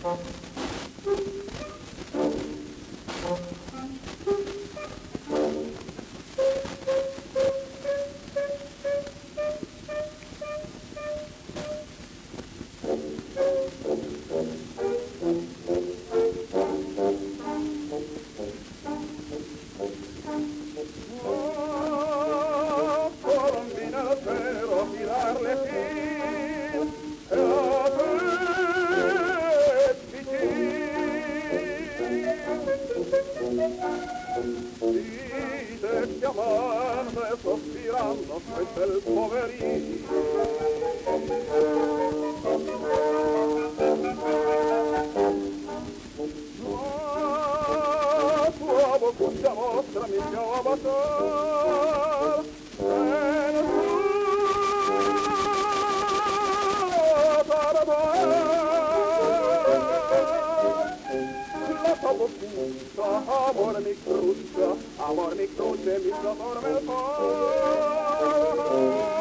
sospirando questo è il poverino. La tua boccuccia mostra mi avatar e la tua boccuccia amor mi cruce mi trasforma il cuore